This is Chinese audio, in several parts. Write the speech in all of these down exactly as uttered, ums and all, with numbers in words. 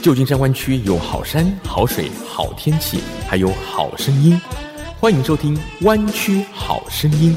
旧金山湾区有好山、好水、好天气，还有好声音。欢迎收听《湾区好声音》。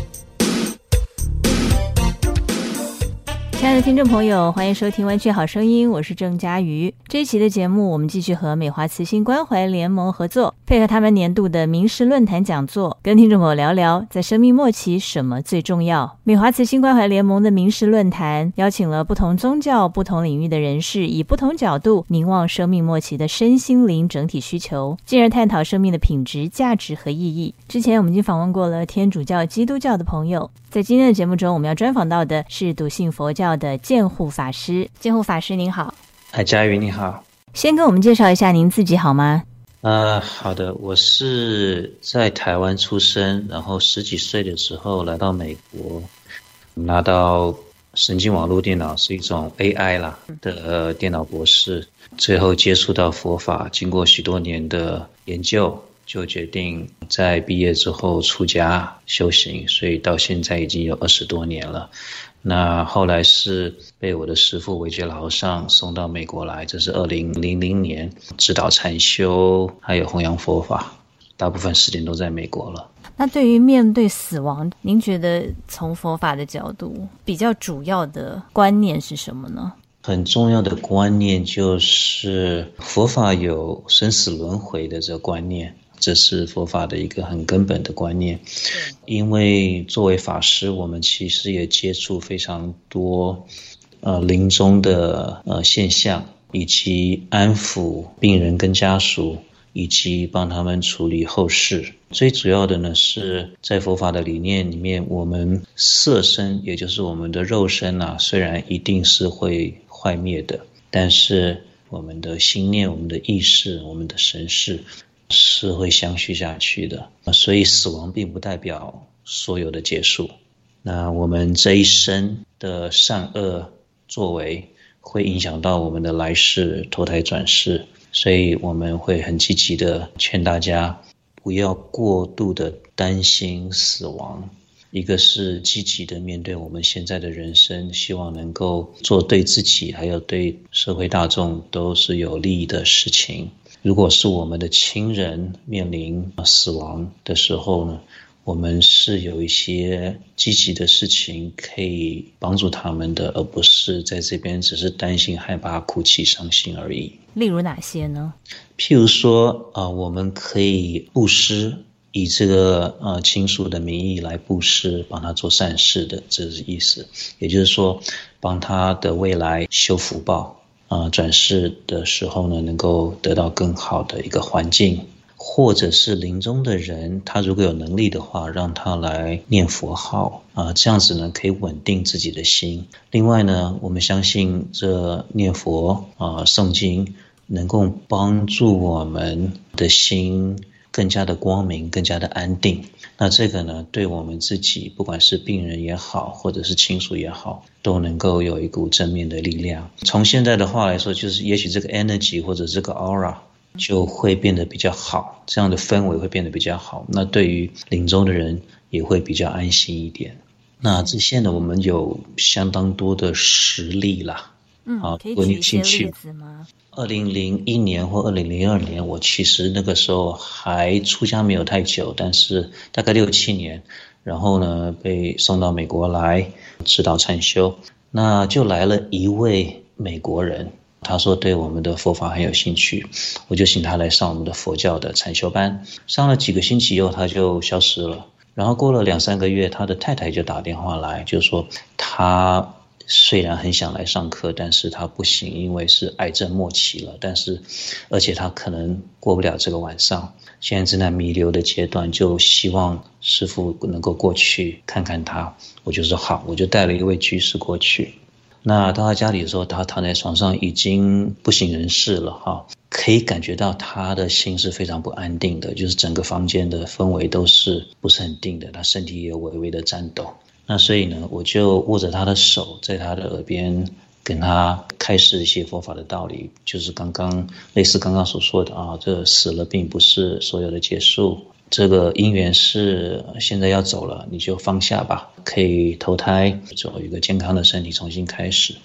亲爱的听众朋友，欢迎收听湾区好声音，我是郑佳瑜。这一期的节目，我们继续和美华慈心关怀联盟合作，配合他们年度的名师论坛讲座，跟听众朋友聊聊在生命末期什么最重要。美华慈心关怀联盟的名师论坛邀请了不同宗教、不同领域的人士，以不同角度凝望生命末期的身心灵整体需求，进而探讨生命的品质、价值和意义。之前我们已经访问过了天主教、基督教的朋友，在今天的节目中，我们要专访到的是笃信佛教的建护法师。建护法师您好。 嗨，佳瑜你好。 先跟我们介绍一下您自己好吗？ 呃，好的，我是在台湾出生，然后十几岁的时候来到美国，拿到神经网络电脑，是一种 A I 啦的电脑博士，最后接触到佛法，经过许多年的研究，就决定在毕业之后出家修行，所以到现在已经有二十多年了。那后来是被我的师父韦觉老上送到美国来，这是二零零零年，指导禅修还有弘扬佛法，大部分时间都在美国了。 那对于面对死亡，您觉得从佛法的角度比较主要的观念是什么呢？ 很重要的观念就是佛法有生死轮回的这个观念，这是佛法的一个很根本的观念。因为作为法师，我们其实也接触非常多呃临终的呃现象，以及安抚病人跟家属，以及帮他们处理后事。最主要的呢，是在佛法的理念里面，我们色身，也就是我们的肉身啊，虽然一定是会坏灭的，但是我们的心念、我们的意识、我们的神识是会相续下去的，所以死亡并不代表所有的结束。那我们这一生的善恶作为会影响到我们的来世投胎转世，所以我们会很积极的劝大家不要过度的担心死亡。一个是积极的面对我们现在的人生，希望能够做对自己还有对社会大众都是有利益的事情。如果是我们的亲人面临死亡的时候呢，我们是有一些积极的事情可以帮助他们的，而不是在这边只是担心、害怕、哭泣、伤心而已。 例如哪些呢？ 譬如说，呃，我们可以布施，以这个呃亲属的名义来布施，帮他做善事的，这是意思。也就是说，帮他的未来修福报。呃，转世的时候呢，能够得到更好的一个环境，或者是临终的人，他如果有能力的话，让他来念佛号啊、呃，这样子呢可以稳定自己的心。另外呢，我们相信这念佛啊、呃、诵经能够帮助我们的心更加的光明，更加的安定。那这个呢，对我们自己，不管是病人也好，或者是亲属也好，都能够有一股正面的力量。从现在的话来说，就是也许这个 energy 或者这个 aura 就会变得比较好，这样的氛围会变得比较好。那对于临终的人也会比较安心一点。那这些呢，我们有相当多的实例啦。 嗯，可以举一些例子吗？ 二零零一年或二零零二年，我其实那个时候还出家没有太久，但是大概六七年，然后呢被送到美国来指导禅修，那就来了一位美国人，他说对我们的佛法很有兴趣，我就请他来上我们的佛教的禅修班。上了几个星期以后，他就消失了。然后过了两三个月，他的太太就打电话来，就说他虽然很想来上课，但是他不行，因为是癌症末期了，但是而且他可能过不了这个晚上，现在正在弥留的阶段，就希望师父能够过去看看他。我就说好，我就带了一位居士过去。那到他家里的时候，他躺在床上已经不省人事了哈，可以感觉到他的心是非常不安定的，就是整个房间的氛围都是不是很定的，他身体也有微微的颤抖。那所以呢，我就握着他的手，在他的耳边跟他开示一些佛法的道理，就是刚刚类似刚刚所说的啊，这死了并不是所有的结束，这个因缘是现在要走了，你就放下吧，可以投胎，走一个健康的身体重新开始。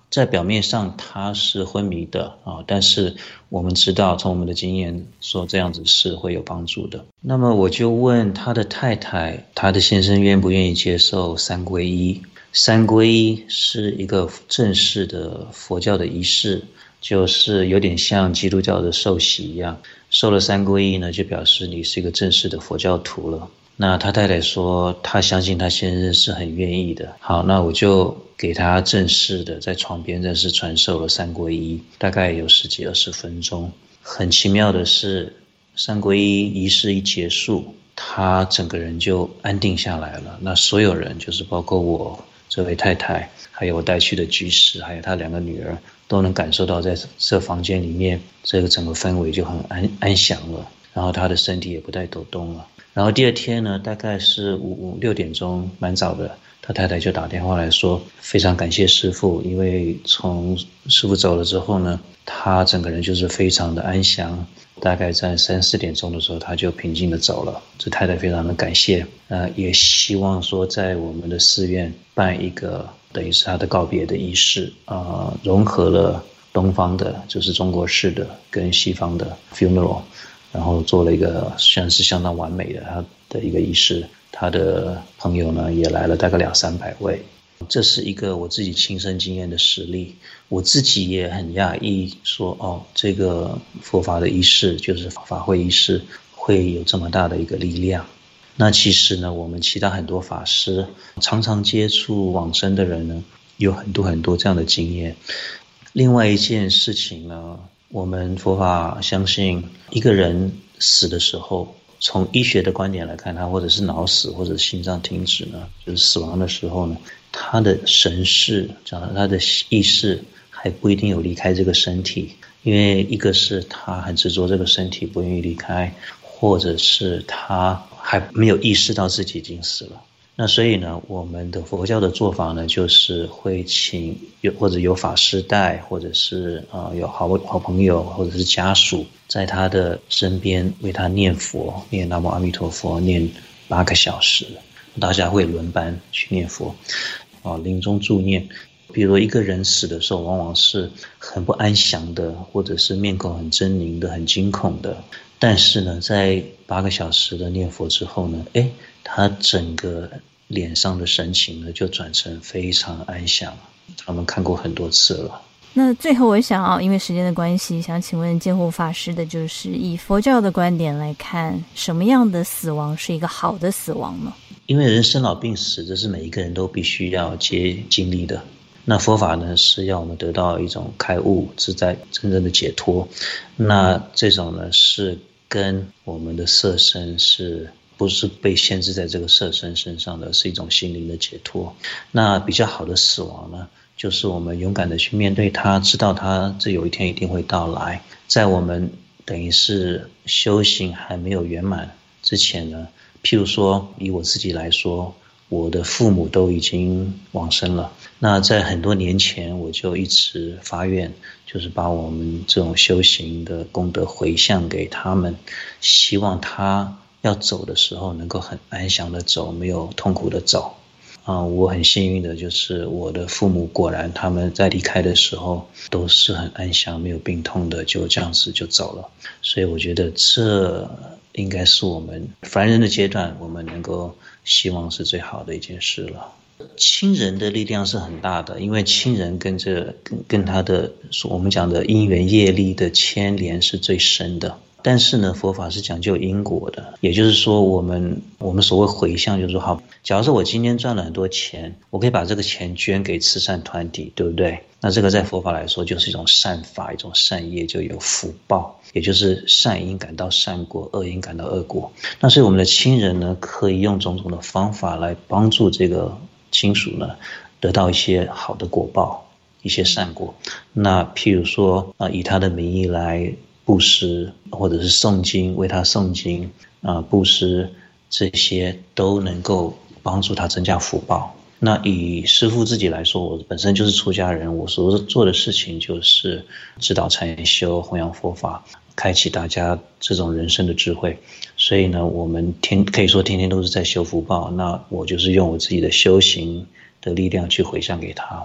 在表面上他是昏迷的啊，但是我们知道从我们的经验说这样子是会有帮助的。那么我就问他的太太，他的先生愿不愿意接受三皈依。三皈依是一个正式的佛教的仪式，就是有点像基督教的受洗一样，受了三皈依呢，就表示你是一个正式的佛教徒了。那他太太说他相信他先生是很愿意的。好，那我就给他正式的在床边正式传授了三皈依，大概有十几二十分钟。很奇妙的是，三皈依仪式一结束，他整个人就安定下来了。那所有人，就是包括我这位太太，还有我带去的居士，还有他两个女儿，都能感受到在这房间里面这个整个氛围就很安安详了，然后他的身体也不再抖动了。然后第二天呢，大概是五五六点钟，蛮早的，他太太就打电话来说，非常感谢师父，因为从师父走了之后呢，他整个人就是非常的安详。大概在三四点钟的时候，他就平静的走了。这太太非常的感谢，呃，也希望说在我们的寺院办一个等于是他的告别的仪式，呃，融合了东方的，就是中国式的跟西方的 funeral。然后做了一个算是相当完美的他的一个仪式，他的朋友呢也来了大概两三百位。这是一个我自己亲身经验的实例，我自己也很讶异说，哦，这个佛法的仪式就是法会仪式会有这么大的一个力量。那其实呢，我们其他很多法师常常接触往生的人呢，有很多很多这样的经验。另外一件事情呢，我们佛法相信一个人死的时候，从医学的观点来看，他或者是脑死或者心脏停止呢，就是死亡的时候呢，他的神识，讲到他的意识还不一定有离开这个身体，因为一个是他很执着这个身体不愿意离开，或者是他还没有意识到自己已经死了。那所以呢，我们的佛教的做法呢，就是会请有或者有法师带，或者是呃有好好朋友或者是家属在他的身边为他念佛，念南无阿弥陀佛，念八个小时，大家会轮班去念佛，啊，临终助念。比如一个人死的时候，往往是很不安详的，或者是面孔很狰狞的、很惊恐的。但是呢，在八个小时的念佛之后呢，诶，他整个脸上的神情呢，就转成非常安详。他们看过很多次了。 那最后我想啊，因为时间的关系，想请问见护法师的就是以佛教的观点来看，什么样的死亡是一个好的死亡呢？ 因为人生老病死，这是每一个人都必须要接经历的。那佛法呢，是要我们得到一种开悟，自在真正的解脱。那这种呢，是跟我们的色身是不是被限制在这个色身身上的，是一种心灵的解脱。那比较好的死亡呢，就是我们勇敢的去面对它，知道它这有一天一定会到来。在我们等于是修行还没有圆满之前呢，譬如说以我自己来说，我的父母都已经往生了。那在很多年前，我就一直发愿，就是把我们这种修行的功德回向给他们，希望他要走的时候能够很安详的走，没有痛苦的走。啊、呃，我很幸运的就是我的父母果然他们在离开的时候都是很安详，没有病痛的，就这样子就走了。所以我觉得这应该是我们凡人的阶段，我们能够希望是最好的一件事了。亲人的力量是很大的，因为亲人跟着跟跟他的我们讲的因缘业力的牵连是最深的。但是呢，佛法是讲究因果的，也就是说我们我们所谓回向，就是说好，假如说我今天赚了很多钱，我可以把这个钱捐给慈善团体，对不对？那这个在佛法来说就是一种善法，一种善业，就有福报，也就是善因感到善果，恶因感到恶果。那所以我们的亲人呢，可以用种种的方法来帮助这个亲属呢得到一些好的果报，一些善果。那譬如说啊、呃，以他的名义来布施，或者是诵经，为他诵经啊、呃，布施，这些都能够帮助他增加福报。那以师父自己来说，我本身就是出家人，我所做的事情就是指导禅修，弘扬佛法，开启大家这种人生的智慧。所以呢，我们天可以说天天都是在修福报。那我就是用我自己的修行的力量去回向给他。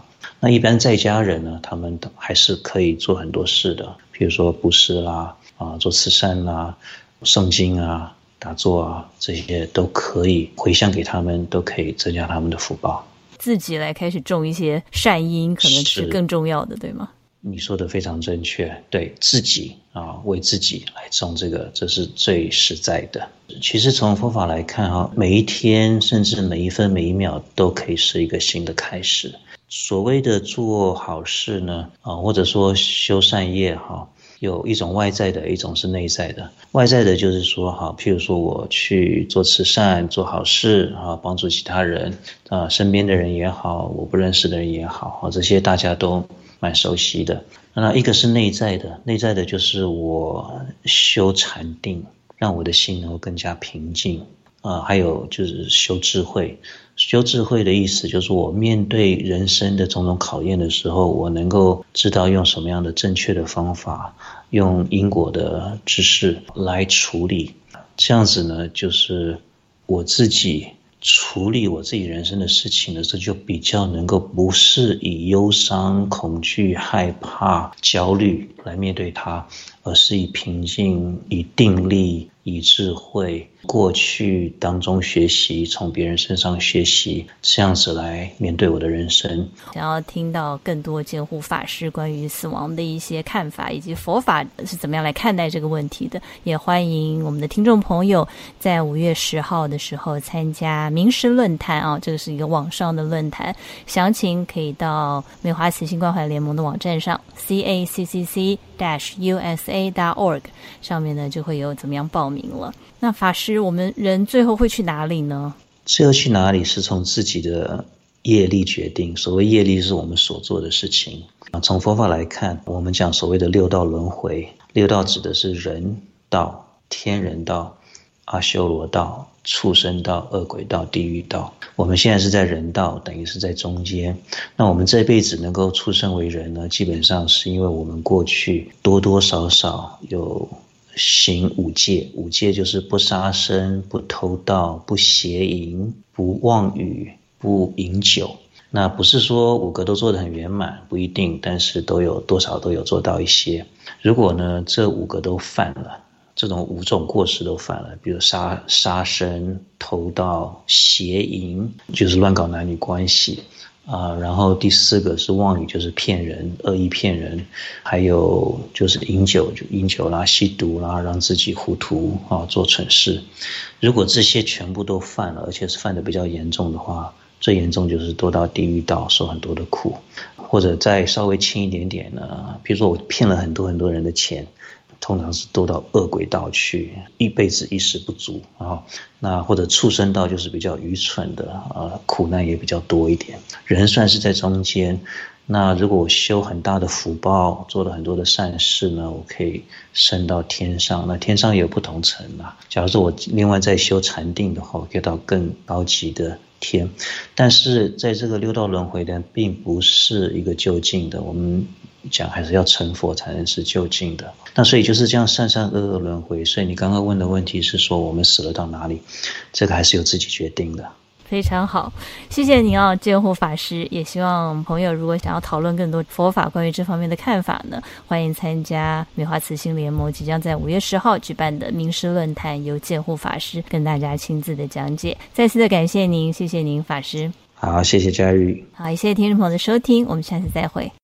那一般在家人呢，他们还是可以做很多事的，比如说布施啦，啊，做慈善啦，诵经啊，打坐啊，这些都可以回向给他们，都可以增加他们的福报。 自己来开始种一些善因，可能是更重要的，对吗？ 你说的非常正确，对自己啊，为自己来种这个，这是最实在的。其实从佛法来看哈，每一天甚至每一分每一秒都可以是一个新的开始。所谓的做好事呢，啊，或者说修善业哈，有一种外在的，一种是内在的。外在的就是说哈，譬如说我去做慈善、做好事啊，帮助其他人啊，身边的人也好，我不认识的人也好，这些大家都蛮熟悉的。那一个是内在的，内在的就是我修禅定，让我的心能够更加平静啊、呃，还有就是修智慧。修智慧的意思就是我面对人生的种种考验的时候，我能够知道用什么样的正确的方法，用因果的知识来处理。这样子呢，就是我自己处理我自己人生的事情的时候，就比较能够不是以忧伤、恐惧、害怕、焦虑来面对它，而是以平静、以定力、以智慧，过去当中学习，从别人身上学习，这样子来面对我的人生。 想要听到更多见护法师关于死亡的一些看法，以及佛法是怎么样来看待这个问题的，也欢迎我们的听众朋友在五月十号的时候参加名师论坛啊，这个是一个网上的论坛，详情可以到美华慈心关怀联盟的网站上 c a c c c dash u s a dot org 上面呢就会有怎么样报名了。那法师，我们人最后会去哪里呢？ 最后去哪里是从自己的业力决定。所谓业力是我们所做的事情。从佛法来看，我们讲所谓的六道轮回，六道指的是人道、天人道、阿修罗道、畜生道、恶鬼道、地狱道。我们现在是在人道，等于是在中间。那我们这辈子能够出生为人呢，基本上是因为我们过去多多少少有行五戒，五戒就是不杀生、不偷盗、不邪淫、不妄语、不饮酒。那不是说五个都做得很圆满，不一定，但是都有多少都有做到一些。如果呢这五个都犯了，这种五种过失都犯了，比如杀杀生、偷盗、邪淫，就是乱搞男女关系啊、呃，然后第四个是妄语，就是骗人，恶意骗人，还有就是饮酒，就饮酒啦、吸毒啦，让自己糊涂啊，做蠢事。如果这些全部都犯了，而且是犯得比较严重的话，最严重就是堕到地狱道，受很多的苦。或者再稍微轻一点点呢，比如说我骗了很多很多人的钱，通常是堕到恶鬼道去，一辈子衣食不足啊。那或者畜生道就是比较愚蠢的啊，苦难也比较多一点。人算是在中间。那如果我修很大的福报，做了很多的善事呢，我可以升到天上。那天上也有不同层啊。假如说我另外再修禅定的话，我可以到更高级的天。但是在这个六道轮回呢，并不是一个究竟的。我们讲还是要成佛才能是究竟的。那所以就是这样善善恶恶轮回。所以你刚刚问的问题是说我们死了到哪里，这个还是由自己决定的。 非常好，谢谢您啊，见护法师。也希望朋友如果想要讨论更多佛法关于这方面的看法呢，欢迎参加美华慈心联盟即将在五月十号举办的名师论坛，由见护法师跟大家亲自的讲解。再次的感谢您，谢谢您法师。 好，谢谢嘉玉。 好，也谢谢听众朋友的收听，我们下次再会。